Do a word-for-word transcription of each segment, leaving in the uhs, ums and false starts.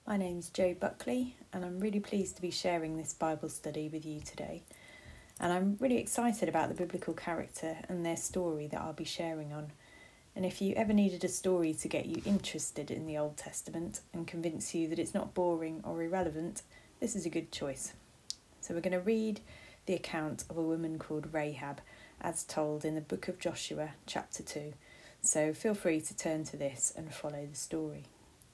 My name's Jo Buckley, and I'm really pleased to be sharing this Bible study with you today. And I'm really excited about the biblical character and their story that I'll be sharing on. And if you ever needed a story to get you interested in the Old Testament and convince you that it's not boring or irrelevant, this is a good choice. So we're going to read the account of a woman called Rahab, as told in the book of Joshua, chapter two. So feel free to turn to this and follow the story.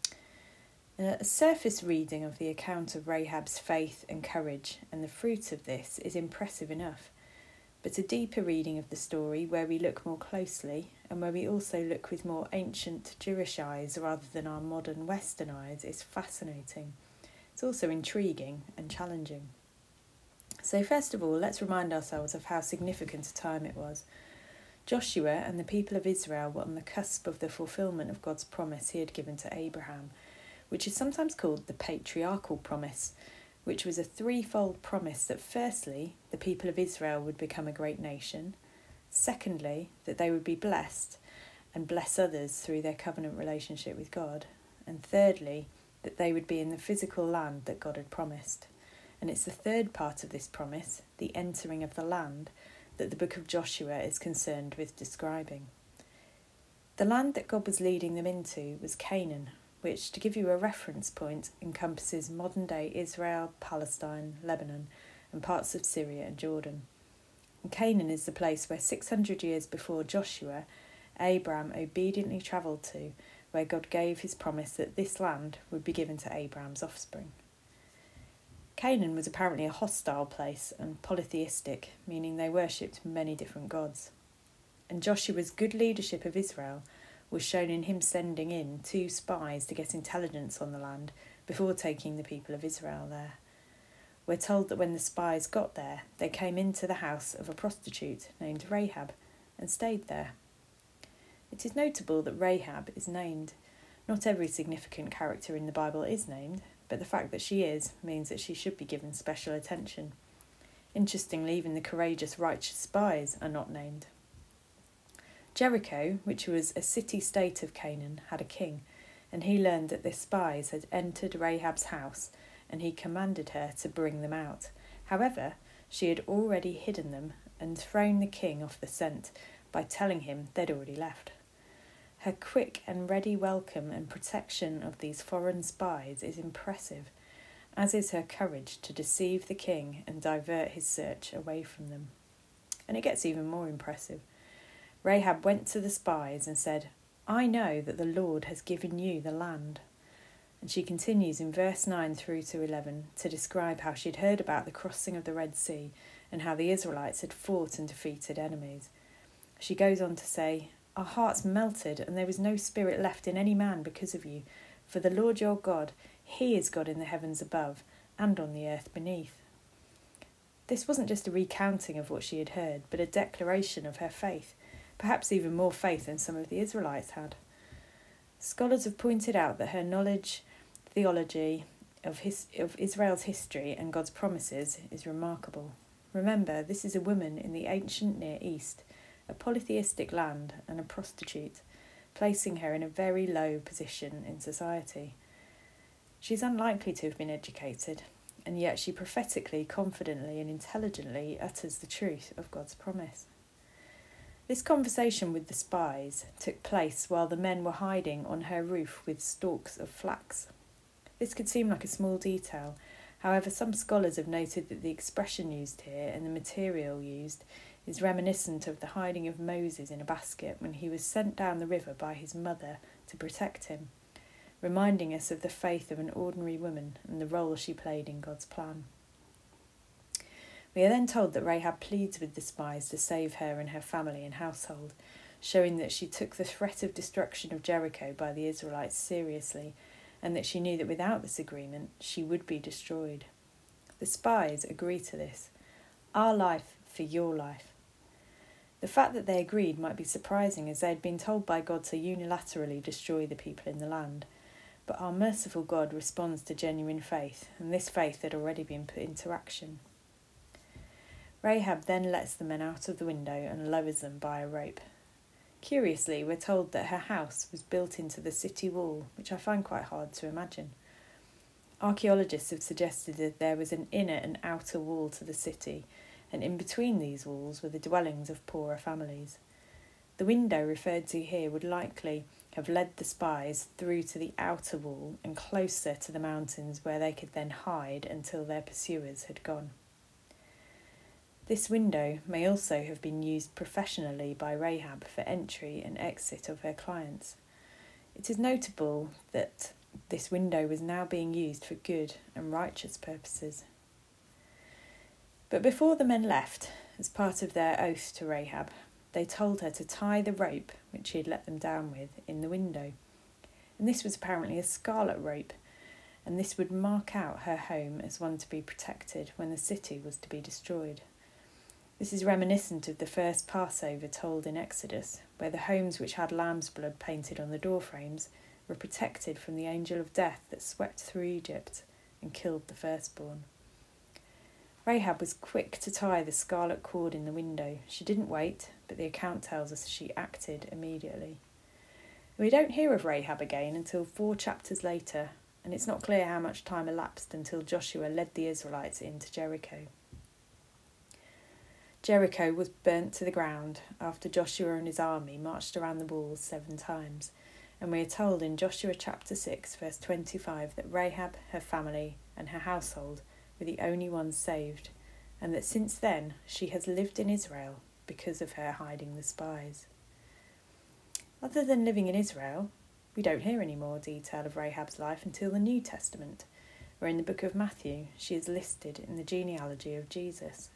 A surface reading of the account of Rahab's faith and courage and the fruit of this is impressive enough, but a deeper reading of the story where we look more closely and where we also look with more ancient Jewish eyes rather than our modern Western eyes is fascinating. It's also intriguing and challenging. So first of all, let's remind ourselves of how significant a time it was. Joshua and the people of Israel were on the cusp of the fulfilment of God's promise he had given to Abraham, which is sometimes called the patriarchal promise, which was a threefold promise that firstly, the people of Israel would become a great nation, secondly, that they would be blessed and bless others through their covenant relationship with God, and thirdly, that they would be in the physical land that God had promised. And it's the third part of this promise, the entering of the land, that the book of Joshua is concerned with describing. The land that God was leading them into was Canaan, which, to give you a reference point, encompasses modern-day Israel, Palestine, Lebanon, and parts of Syria and Jordan. And Canaan is the place where six hundred years before Joshua, Abraham obediently travelled to, where God gave his promise that this land would be given to Abraham's offspring. Canaan was apparently a hostile place and polytheistic, meaning they worshipped many different gods. And Joshua's good leadership of Israel was shown in him sending in two spies to get intelligence on the land before taking the people of Israel there. We're told that when the spies got there, they came into the house of a prostitute named Rahab and stayed there. It is notable that Rahab is named. Not every significant character in the Bible is named, but the fact that she is means that she should be given special attention. Interestingly, even the courageous, righteous spies are not named. Jericho, which was a city-state of Canaan, had a king, and he learned that the spies had entered Rahab's house, and he commanded her to bring them out. However, she had already hidden them and thrown the king off the scent by telling him they'd already left. Her quick and ready welcome and protection of these foreign spies is impressive, as is her courage to deceive the king and divert his search away from them. And it gets even more impressive. Rahab went to the spies and said, "I know that the Lord has given you the land." And she continues in verse nine through to eleven to describe how she'd heard about the crossing of the Red Sea and how the Israelites had fought and defeated enemies. She goes on to say, "Our hearts melted, and there was no spirit left in any man because of you. For the Lord your God, he is God in the heavens above and on the earth beneath." This wasn't just a recounting of what she had heard, but a declaration of her faith, perhaps even more faith than some of the Israelites had. Scholars have pointed out that her knowledge, theology of, his, of Israel's history and God's promises is remarkable. Remember, this is a woman in the ancient Near East, a polytheistic land and a prostitute, placing her in a very low position in society. She's unlikely to have been educated, and yet she prophetically, confidently and intelligently utters the truth of God's promise. This conversation with the spies took place while the men were hiding on her roof with stalks of flax. This could seem like a small detail. However, some scholars have noted that the expression used here and the material used is reminiscent of the hiding of Moses in a basket when he was sent down the river by his mother to protect him, reminding us of the faith of an ordinary woman and the role she played in God's plan. We are then told that Rahab pleads with the spies to save her and her family and household, showing that she took the threat of destruction of Jericho by the Israelites seriously, and that she knew that without this agreement she would be destroyed. The spies agree to this. Our life for your life. The fact that they agreed might be surprising, as they had been told by God to unilaterally destroy the people in the land. But our merciful God responds to genuine faith, and this faith had already been put into action. Rahab then lets the men out of the window and lowers them by a rope. Curiously, we're told that her house was built into the city wall, which I find quite hard to imagine. Archaeologists have suggested that there was an inner and outer wall to the city, and in between these walls were the dwellings of poorer families. The window referred to here would likely have led the spies through to the outer wall and closer to the mountains, where they could then hide until their pursuers had gone. This window may also have been used professionally by Rahab for entry and exit of her clients. It is notable that this window was now being used for good and righteous purposes. But before the men left, as part of their oath to Rahab, they told her to tie the rope which she had let them down with in the window. And this was apparently a scarlet rope, and this would mark out her home as one to be protected when the city was to be destroyed. This is reminiscent of the first Passover told in Exodus, where the homes which had lamb's blood painted on the doorframes were protected from the angel of death that swept through Egypt and killed the firstborn. Rahab was quick to tie the scarlet cord in the window. She didn't wait, but the account tells us she acted immediately. We don't hear of Rahab again until four chapters later, and it's not clear how much time elapsed until Joshua led the Israelites into Jericho. Jericho was burnt to the ground after Joshua and his army marched around the walls seven times, and we are told in Joshua chapter six, verse twenty-five, that Rahab, her family, and her household were the only ones saved, and that since then she has lived in Israel because of her hiding the spies. Other than living in Israel, we don't hear any more detail of Rahab's life until the New Testament, where in the book of Matthew she is listed in the genealogy of Jesus.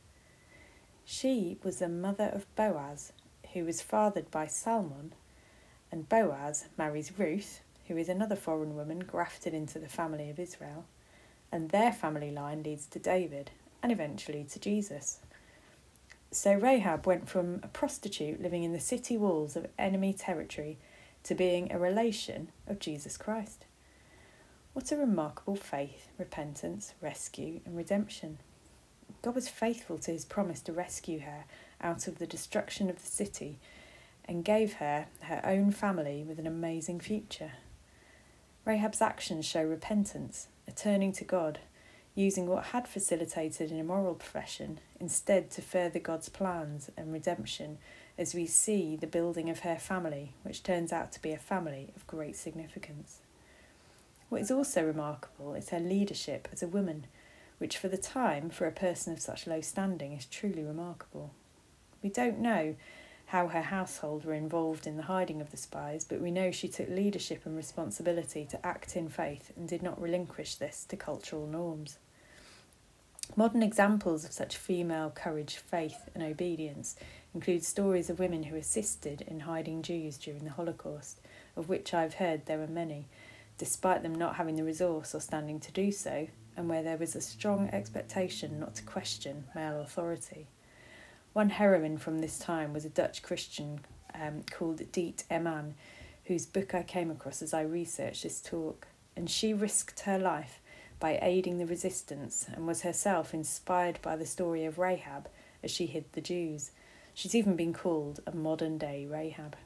She was the mother of Boaz, who was fathered by Salmon, and Boaz marries Ruth, who is another foreign woman grafted into the family of Israel, and their family line leads to David, and eventually to Jesus. So Rahab went from a prostitute living in the city walls of enemy territory to being a relation of Jesus Christ. What a remarkable faith, repentance, rescue and redemption. God was faithful to his promise to rescue her out of the destruction of the city and gave her her own family with an amazing future. Rahab's actions show repentance, a turning to God, using what had facilitated an immoral profession instead to further God's plans and redemption, as we see the building of her family, which turns out to be a family of great significance. What is also remarkable is her leadership as a woman, which for the time, for a person of such low standing, is truly remarkable. We don't know how her household were involved in the hiding of the spies, but we know she took leadership and responsibility to act in faith and did not relinquish this to cultural norms. Modern examples of such female courage, faith and obedience include stories of women who assisted in hiding Jews during the Holocaust, of which I've heard there were many, despite them not having the resource or standing to do so, and where there was a strong expectation not to question male authority. One heroine from this time was a Dutch Christian um, called Diet Eman, whose book I came across as I researched this talk, and she risked her life by aiding the resistance and was herself inspired by the story of Rahab as she hid the Jews. She's even been called a modern-day Rahab.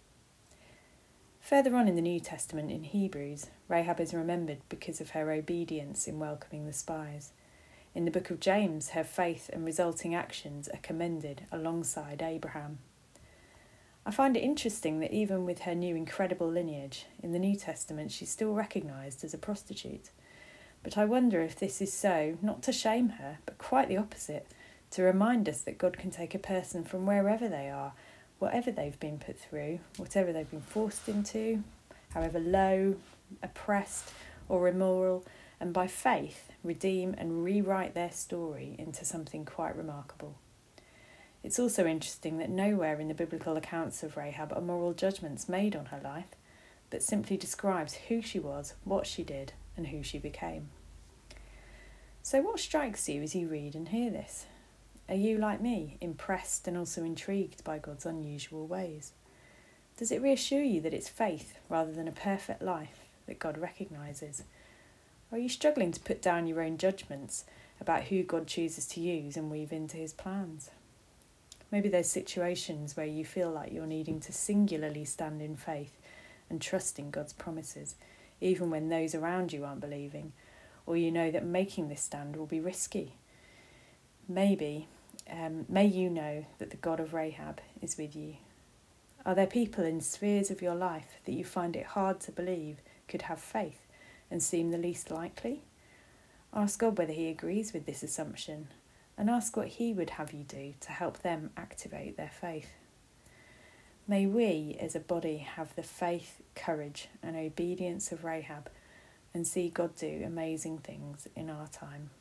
Further on in the New Testament, in Hebrews, Rahab is remembered because of her obedience in welcoming the spies. In the book of James, her faith and resulting actions are commended alongside Abraham. I find it interesting that even with her new incredible lineage, in the New Testament she's still recognised as a prostitute. But I wonder if this is so, not to shame her, but quite the opposite, to remind us that God can take a person from wherever they are, whatever they've been put through, whatever they've been forced into, however low, oppressed or immoral, and by faith redeem and rewrite their story into something quite remarkable. It's also interesting that nowhere in the biblical accounts of Rahab are moral judgments made on her life, but simply describes who she was, what she did, and who she became. So what strikes you as you read and hear this? Are you, like me, impressed and also intrigued by God's unusual ways? Does it reassure you that it's faith rather than a perfect life that God recognises? Or are you struggling to put down your own judgments about who God chooses to use and weave into his plans? Maybe there's situations where you feel like you're needing to singularly stand in faith and trust in God's promises, even when those around you aren't believing, or you know that making this stand will be risky. Maybe, um, may you know that the God of Rahab is with you. Are there people in spheres of your life that you find it hard to believe could have faith and seem the least likely? Ask God whether he agrees with this assumption, and ask what he would have you do to help them activate their faith. May we as a body have the faith, courage and obedience of Rahab and see God do amazing things in our time.